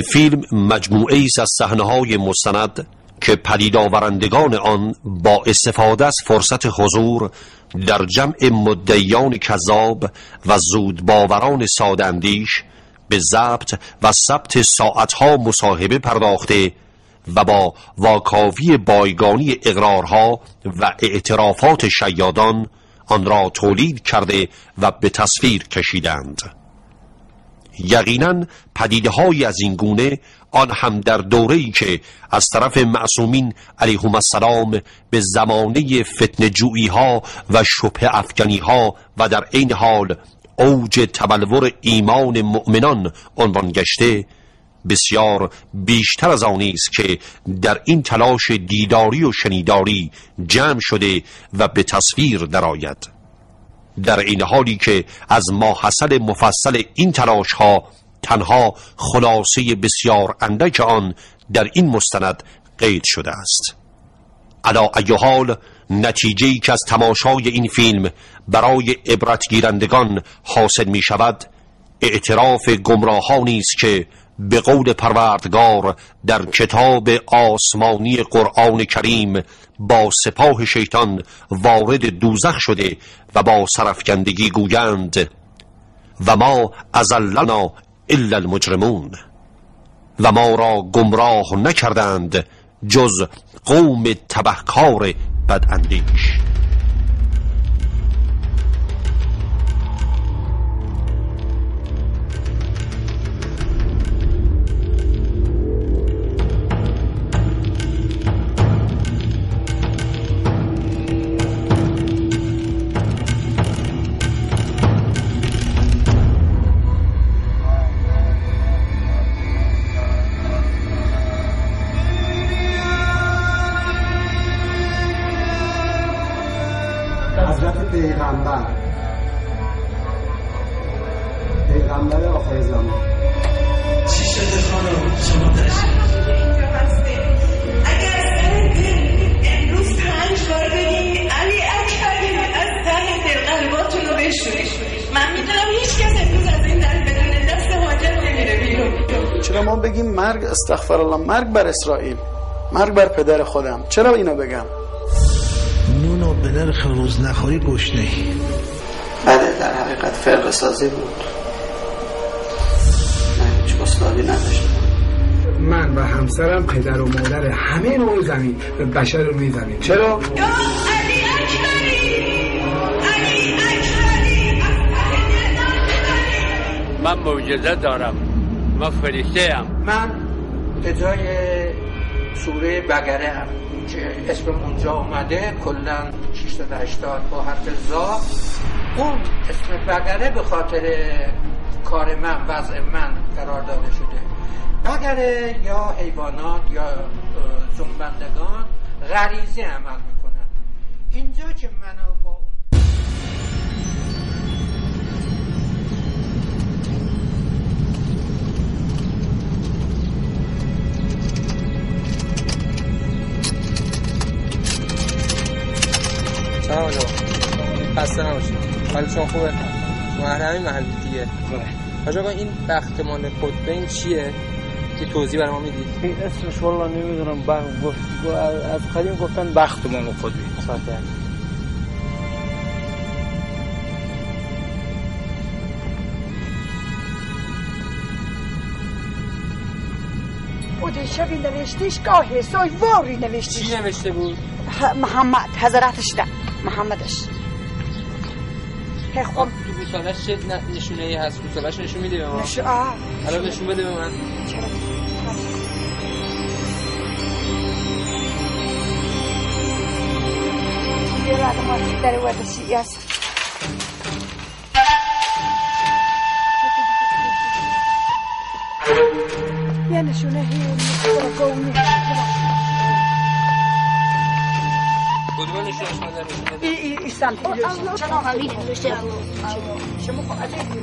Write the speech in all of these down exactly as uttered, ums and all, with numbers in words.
فیلم مجموعه است از صحنه‌های مستند که پدید آورندگان آن با استفاده از فرصت حضور در جمع مدعیان کذاب و زود باوران ساده‌اندیش به ضبط و ثبت ساعتها مصاحبه پرداخته و با واکاوی بایگانی اقرارها و اعترافات شیادان آن را تولید کرده و به تصویر کشیدند. یقیناً پدیده‌های از این گونه، آن هم در دوره‌ای که از طرف معصومین علیهم السلام به زمانه فتنه‌جویی‌ها و شبهه افکنی‌ها و در عین حال اوج تبلور ایمان مؤمنان عنوان گشته، بسیار بیشتر از آنی است که در این تلاش دیداری و شنیداری جمع شده و به تصویر درآید، در این حالی که از ماحصل مفصل این تلاش ها تنها خلاصه بسیار اندک آن در این مستند قید شده است. علی ای حال، نتیجه‌ای که از تماشای این فیلم برای عبرت گیرندگان حاصل می شود اعتراف گمراهانی است که به قول پروردگار در کتاب آسمانی قرآن کریم با سپاه شیطان وارد دوزخ شده و با سرفکندگی گویند و ما اضلنا الا المجرمون، و ما را گمراه نکردند جز قوم تبهکار بداندیش. حضرت پیغمبر پیغمبر آخر زمان. چی شده خانم؟ شما تشریف اینجا هستیم. اگر سر دل امروز پنج بار بگیم علی اکبری از ته دل قلباتون رو بشورید. من میدونم هیچ کس امروز از این در بدون دست حاجت نمیره بیرون. چرا ما بگیم مرگ استغفر الله، مرگ بر اسرائیل، مرگ بر پدر خودم؟ چرا اینو بگم؟ نونو به نرخ روز نخوری گشنه‌ای. بله، در حقیقت فرقه سازی بود. من هیچ استادی نداشتم. من و همسرم پدر و مادر همه نوع زمین بشر روی زمین. چرا؟ یا علی اکبری، علی اکبری، من معجزه دارم، من فرشته ام. من به جای سوره بقره هم که اسم اونجا اومده کلن ششصد و هشتاد با حرف زا، اون اسم بقره به خاطر کار من، وضع من قرار داده شده. بقره یا حیوانات یا جنبندگان غریزی عمل میکنن. اینجا که منو با سلام علیکم. خسته نباشید. حالتون خوبه؟ محرمی محل دیگه. آقا با این بختمان خودبین چیه؟ یه توضیح برام میدید؟ این اسمش والله نمیدونم. بخت از قدیم گفتن بختمان خودبین. صحیح. اون شبی نوشتیش گاهی سویواری نوشتیش. چی نوشته بود؟ محمد حضرتش ده محمدش. هی خب تو گوسالش چه نشونه ای هست؟ گوسالش نشون میده به ما؟ نشون آه الان نشون بده به من. چرا؟ یه رد ما در وردشی هست. یه نشونه هی نشونه گونه. کدوم نشونش مادر نشونه ده؟ ای ای ای سمت چرا همین نوشته شما خب از این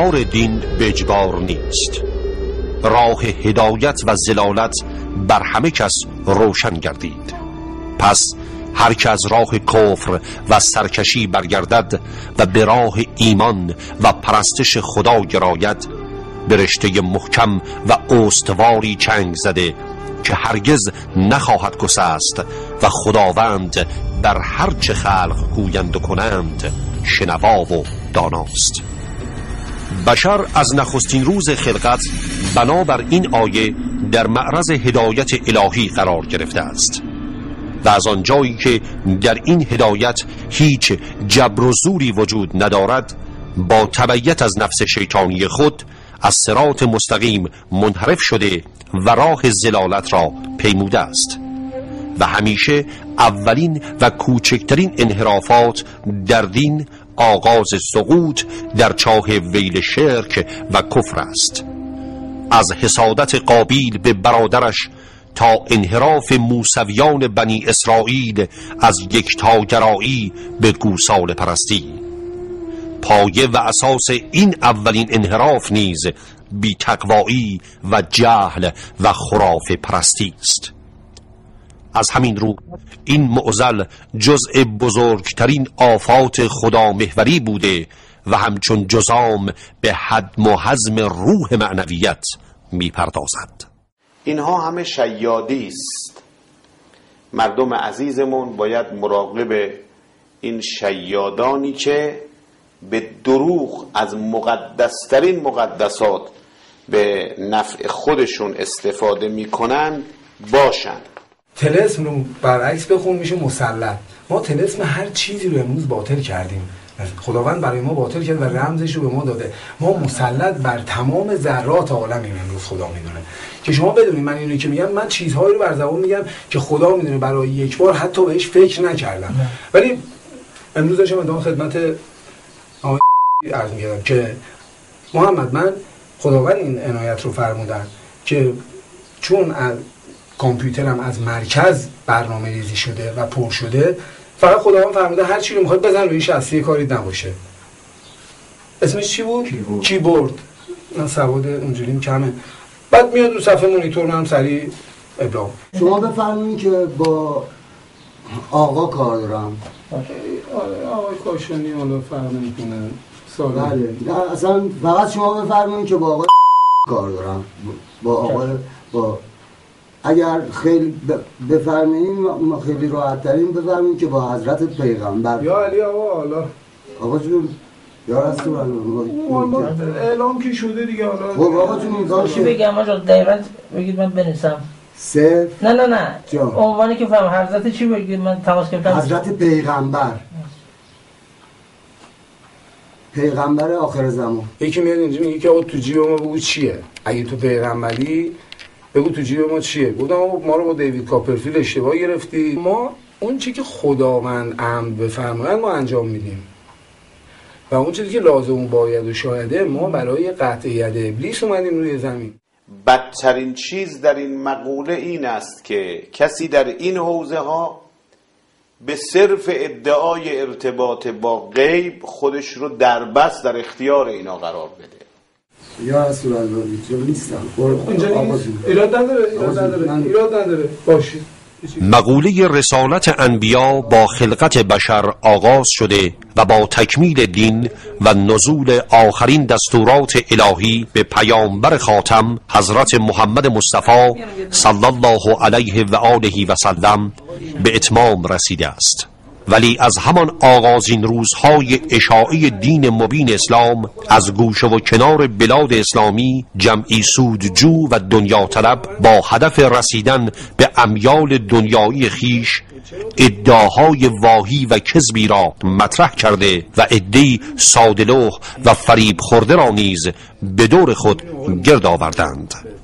اظهار دین به اجبار نیست. راه هدایت و ضلالت بر همه کس روشن گردید. پس هر که از راه کفر و سرکشی برگردد و به راه ایمان و پرستش خدا گراید، به رشته محکم و استواری چنگ زده که هرگز نخواهد گسست و خداوند بر هر چه خلق گویند و کنند شنوا و داناست. بشر از نخستین روز خلقت بنابر این آیه در معرض هدایت الهی قرار گرفته است و از آنجایی که در این هدایت هیچ جبر و زوری وجود ندارد، با تبعیت از نفس شیطانی خود از صراط مستقیم منحرف شده و راه ضلالت را پیموده است و همیشه اولین و کوچکترین انحرافات در دین آغاز سقوط در چاه ویل شرک و کفر است. از حسادت قابیل به برادرش تا انحراف موسویان بنی اسرائیل از یکتاگرایی به گوساله پرستی. پایه و اساس این اولین انحراف نیز بی تقوایی و جهل و خرافه پرستی است. از همین رو این معضل جزء بزرگترین آفات خدا محوری بوده و همچون جزام به هدم و هضم روح معنویت می پردازد. اینها همه شیادی است. مردم عزیزمون باید مراقب این شیادانی که به دروغ از مقدسترین مقدسات به نفع خودشون استفاده میکنن باشن. طلسم رو برعکس بخون میشه مسلط. ما طلسم هر چیزی رو امروز باطل کردیم. خداوند برای ما باطل کرد و رمزش رو به ما داده. ما مسلط بر تمام ذرات عالمیم امروز، خدا میدونه. که شما بدونید من اینو که میگم، من چیزهایی رو بر زبان میگم که خدا میدونه برای یک بار حتی بهش فکر نکردم. ولی امروز داشتم ادامه خدمت آقای عرض می‌کردم که محمد، من خداوند این عنایت رو فرمودن که چون از کامپیوترم از مرکز برنامه ریزی شده و پر شده، فقط خداوند فرموده هر چی رو میخواد بزن روی شاسی کاری نباشه. اسمش چی بود؟ کیبورد. کیبورد. من سواد اونجوریم کمه. بعد میاد رو صفحه مونیتور هم سریع ابلاغ. شما بفرمایید که با آقا کار دارم. آره آقای کاشانی حالا فرق نمی‌کنه. بله. اصلا فقط شما بفرمایید که با آقا کار دارم. با آقا با اگر خیلی بفرمایید خیلی راحت ترین بفرمایید که با حضرت پیغمبر. یا علی آقا حالا آقا جون یا رسول الله اعلام که شده دیگه. حالا خب آقا جون این چی بگم آقا دقیقاً بگید من بنویسم. صفر نه نه نه عنوانی که فهم حضرت چی بگید من تماس گرفتم. حضرت پیغمبر، پیغمبر آخر زمان. یکی میاد اینجا میگه که آقا تو جیب ما بگو چیه، اگه تو پیغمبری بگو تو جیب ما چیه. گفتم ما رو با دیوید کاپرفیلد اشتباه گرفتی. ما اون چیزی که خداوند امر بفرماید ما انجام میدیم و اون چیزی که لازم و باید و شایده ما برای قطع ید ابلیس اومدیم روی زمین. بدترین چیز در این مقوله این است که کسی در این حوزه ها به صرف ادعای ارتباط با غیب خودش رو دربست در اختیار اینا قرار بده. یا رسول الله اینجا نیستم. اینجا نیست. ایراد نداره، ایراد نداره. ایراد نداره. باشه. مقوله رسالت انبیا با خلقت بشر آغاز شده و با تکمیل دین و نزول آخرین دستورات الهی به پیامبر خاتم حضرت محمد مصطفی صلی الله علیه و آله و سلم به اتمام رسیده است. ولی از همان آغازین روزهای اشاعه دین مبین اسلام از گوشه و کنار بلاد اسلامی جمعی سودجو و دنیا طلب با هدف رسیدن به امیال دنیایی خیش ادعاهای واهی و کذبی را مطرح کرده و عده‌ای ساده‌لوح و فریب خورده را نیز به دور خود گرد آوردند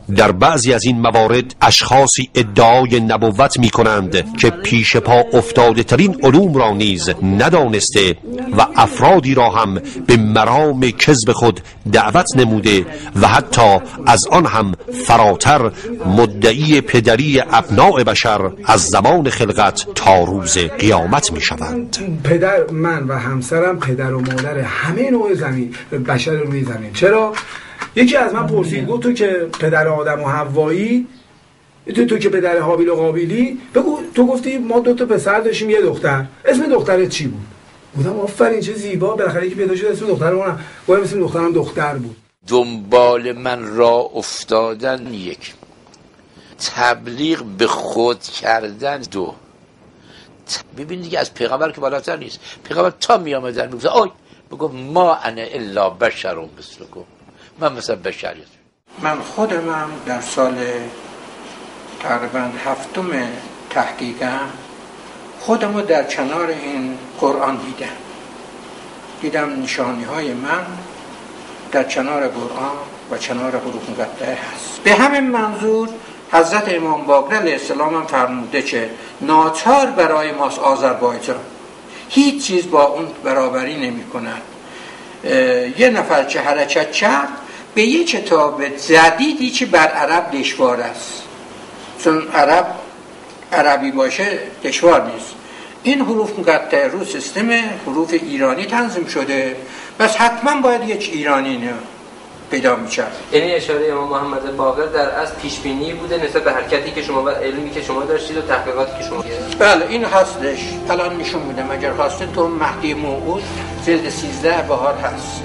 در بعضی از این موارد اشخاصی ادعای نبوت می کنند که پیش پا افتاده ترین علوم را نیز ندانسته و افرادی را هم به مرام کذب خود دعوت نموده و حتی از آن هم فراتر مدعی پدری ابناء بشر از زمان خلقت تا روز قیامت می شوند. پدر من و همسرم پدر و مادر همه نوع زمین بشر روی زمین. چرا؟ یکی از من پرسید گفت تو که پدر آدم و حوایی، تو تو که پدر هابیل و قابیلی، بگو تو گفتی ما دو تا پسر داشتیم یه دختر، اسم دخترت چی بود؟ بودم آفرین چه زیبا، بالاخره که پیدا شد اسم دخترمون، گفتم اسم دخترم دختر بود. دنبال من را افتادن یک، تبلیغ به خود کردن دو. ببین دیگه از پیغمبر که بالاتر نیست. پیغمبر تا می آمدن میگفت آی بگو ما انا الا بشر مثلکم، من مثلا بشریت. من خودمم در سال تقریبا هفتم تحقیقم خودمو در کنار این قرآن دیدم دیدم نشانی های من در کنار قرآن و کنار حروف مقطعه هست. به همین منظور حضرت امام باقر علیه السلام هم فرموده که ناچار برای ماست آذربایجان، هیچ چیز با اون برابری نمی کند. یه نفر که حرکت کرد به یه کتاب جدیدی که بر عرب دشوار است، چون عرب عربی باشه دشوار نیست. این حروف مقطعه رو سیستم حروف ایرانی تنظیم شده، بس حتما باید یک ایرانی نه پیدا می‌شد. یعنی اشاره امام محمد باقر در از پیش بینی بوده نسبت به حرکتی که شما و علمی که شما داشتید و تحقیقاتی که شما کردید. بله این هستش. الان نشون میدم اگر خواستید تو مهدی موعود جلد سیزده بهار هست.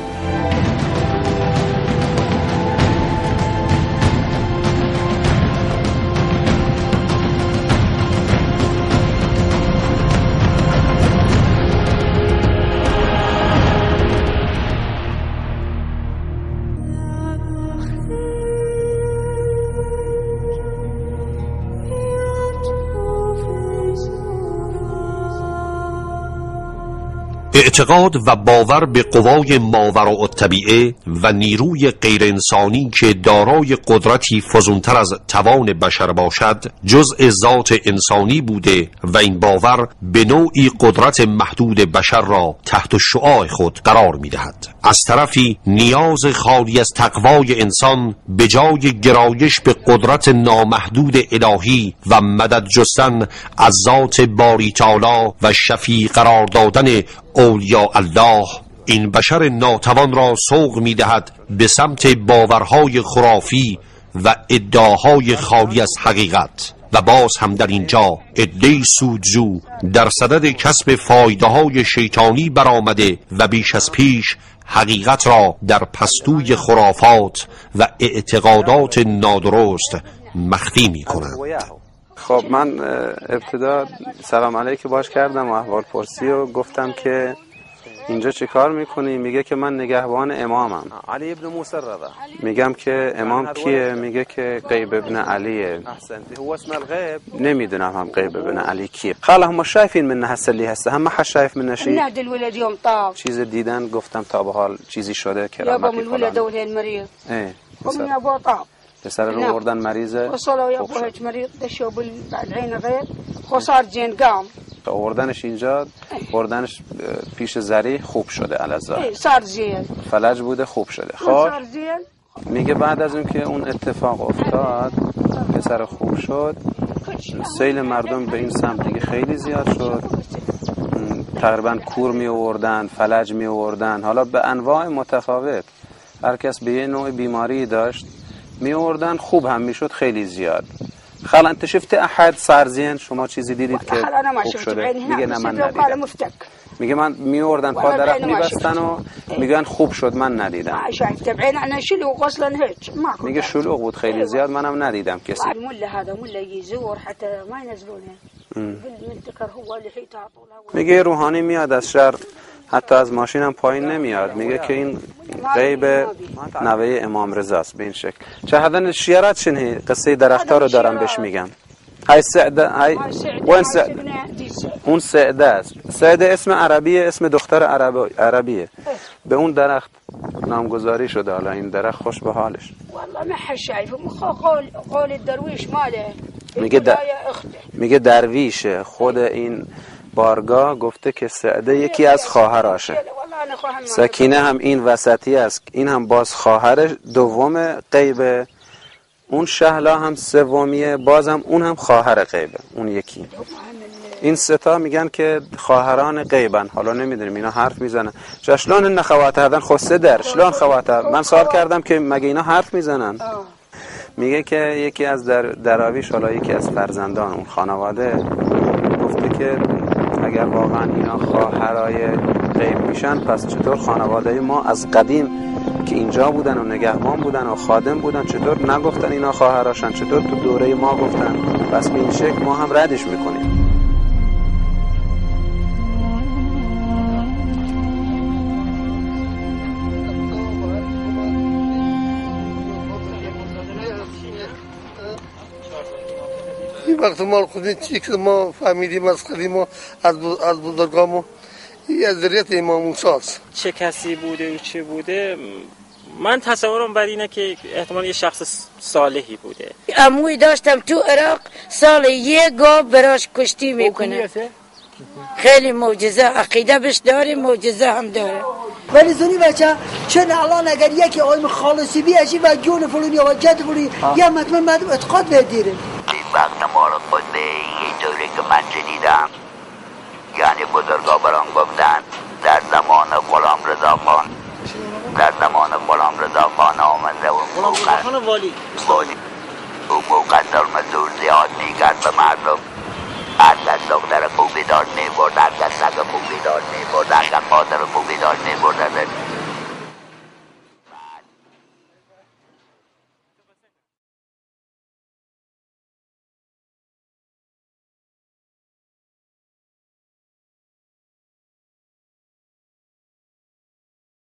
اعتقاد و باور به قوای ماوراءالطبیعه و نیروی غیر انسانی که دارای قدرتی فزونتر از توان بشر باشد جزء ذات انسانی بوده و این باور به نوعی قدرت محدود بشر را تحت شعاع خود قرار می دهد. از طرفی نیاز خالی از تقوای انسان به جای گرایش به قدرت نامحدود الهی و مدد جستن از ذات باری تعالی و شفیع قرار دادن اولیاء الله، این بشر ناتوان را سوق می دهد به سمت باورهای خرافی و ادعاهای خالی از حقیقت و باز هم در اینجا عده‌ای سودجو در صدد کسب فایده های شیطانی برآمده و بیش از پیش حقیقت را در پستوی خرافات و اعتقادات نادرست مخفی می کنند. خب من ابتدا سلام علیک باش کردم و احوال پرسی و گفتم که اینجا چی کار میکنی؟ میگه که من نگهبان امامم. علی ابن موسی رضا. میگم که امام کیه؟ میگه که غیب ابن علیه. هو اسم الغیب. نمیدونم هم غیب ابن علی کیه. خاله هم شايفين من هسه هسه هم ما شايف من شيء. نهد الولد يوم طاف. چیز دیدن گفتم تا به حال چیزی شده که یا با الولد اول المریض. اه. هم یا با طاف. پسر رو بردن مریضه. وصلوا یا با هیچ مریض دشوا بالعين غير خسار جن قام. آوردنش اینجا، بردنش پیش زری خوب شده الازا. سار زیل. فلج بوده خوب شده. خب میگه بعد از اون که اون اتفاق افتاد پسر خوب شد، سیل مردم به این سمت دیگه خیلی زیاد شد، تقریبا کور می آوردن، فلج می آوردن، حالا به انواع متفاوت، هر کس به یه نوع بیماری داشت می آوردن، خوب هم می شد خیلی زیاد. خاله انت شفت احد سرزین؟ شما چیزی دیدید که خوب شده؟ میگه نه من ندیدم. میگه من میوردن پا درخت میبستن و میگن خوب شد، من ندیدم. میگه شلوغ بود خیلی زیاد، منم ندیدم کسی. میگه روحانی میاد از شهر، حتی از ماشینم پایین نمیاد. میگه که این غیب نوه امام رضاست به این شکل. چه حدن شیرات شنه قصه درخت‌ها رو دارم بهش میگم. های سعده های وين سعده اون سعده است. سعده اسم عربیه، اسم دختر عرب... عربیه. به اون درخت نامگذاری شده. حالا این درخت خوش به حالش. والله ما حد شايفه قول قول الدرویش ماله میگه در... میگه درویشه. خود این بارگاه گفته که سعده یکی از خواهراشه. سکینه هم این وسطی است، این هم باز خواهر دوم غیبه. اون شهلا هم سومیه، بازم اون هم خواهر غیبه. اون یکی این ستا میگن که خواهران غیبن. حالا نمیدونیم اینا حرف میزنن. شلون ان خواته هذن خسته در شلون خواته. من سوال کردم که مگه اینا حرف میزنن؟ میگه که یکی از در دراویش، حالا یکی از فرزندان اون خانواده گفته که اگر واقعا اینا خواهرای غیب میشن، پس چطور خانواده ما از قدیم که اینجا بودن و نگهبان بودن و خادم بودن چطور نگفتن اینا خواهراشن؟ چطور تو دوره ما گفتن؟ پس به این شکل ما هم ردش میکنیم. این وقت ما خودی چی که ما فهمیدیم از قدیم و از از بزرگامو از ذریت امام موسی است. چه کسی بوده و چه بوده؟ من تصورم بر اینه که احتمال یه شخص صالحی بوده. عموی داشتم تو عراق سال یک گاو براش کشتی میکنه. خیلی معجزه عقیده بهش داره، معجزه هم داره. ولی زنی بچه چون الان اگر یکی آیم خالصی بیاشی و جون فلونی و جد فلونی یا مطمئن مردم اعتقاد بهدیره. این وقت ما رو خود به یه جوری که من شنیدم، یعنی بزرگا برام گفتن در زمان غلام رضا خان در زمان غلام رضا خان آمده و غلام والی والی او موقع ظلم زور زیاد میکرد به مردم. هر کس دختر خوبی دار میبرد، هر کس سگ خوبی دار میبرد، هر کس خاطر خوبی دار میبرد.